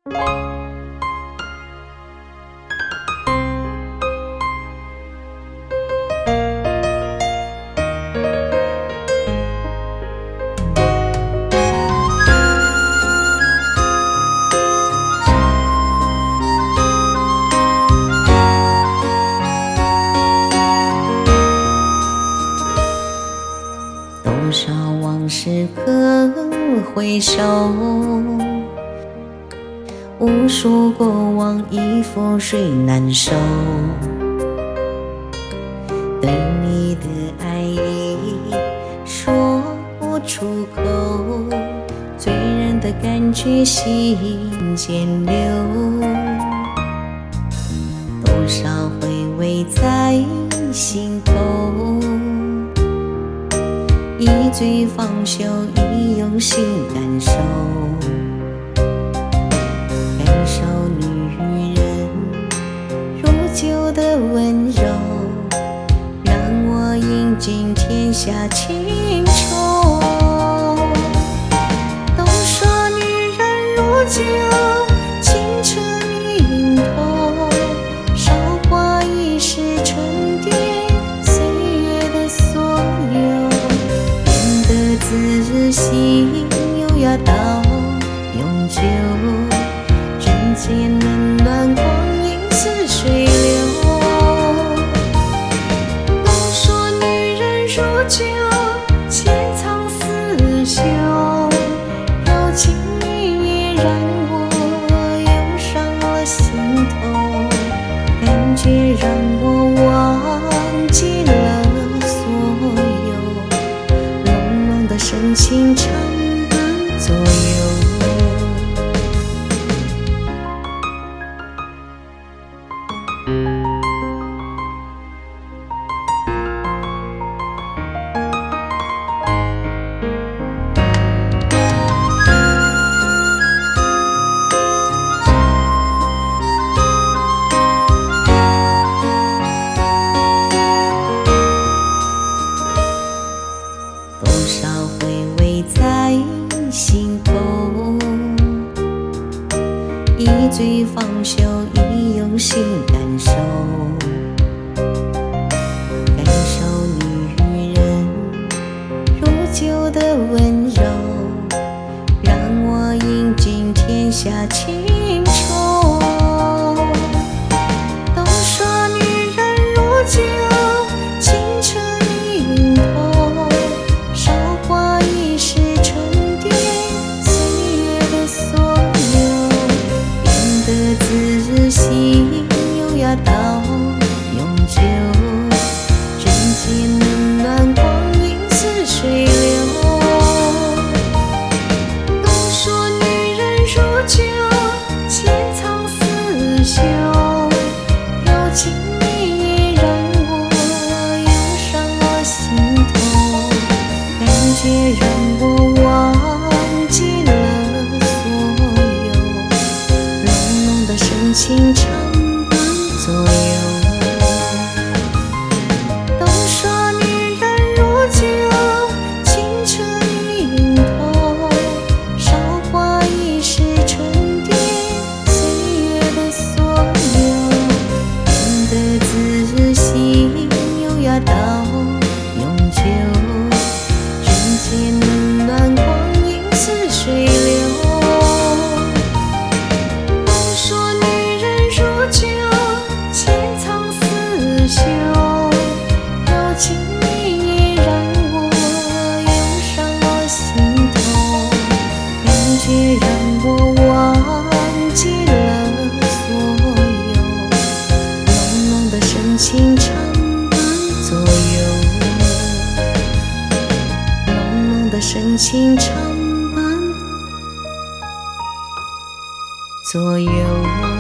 多少往事可回首，无数过往已覆水难收。对你的爱意说不出口，醉人的感觉心间流。多少回味在心头，一醉方休，已用心感受。感受女人如酒的温柔，让我饮尽天下情愁。都说女人如酒，清澈明透，韶华一时沉淀岁月的所有。自信又要到永久，人间冷暖光阴似水流。都说女人如酒，潜藏思羞，柔情蜜意让我涌上了心头，感觉让我忘记了深情长伴左右。多少回味在心头，一醉方休，已用心感受。感受女人如酒的温柔，让我饮尽天下情愁。都说女人如酒，清澈明透，韶华一时沉淀岁月的所有。变得自信又要到永久，人间冷暖光阴似水流。都说女人如酒，潜藏思羞，柔情蜜意让我涌上了心头，感觉让我忘记了所有，浓浓的深情长伴左右。都说女人如酒，清澈明透，韶华一时沉淀岁月的所有。变得自信又要到永久，人间冷暖光阴似水流。都说女人如酒，潜藏思羞，柔情蜜意让我涌上了心头，感觉让我忘记了所有，浓浓的深情长伴左右，浓浓的深情长伴左右。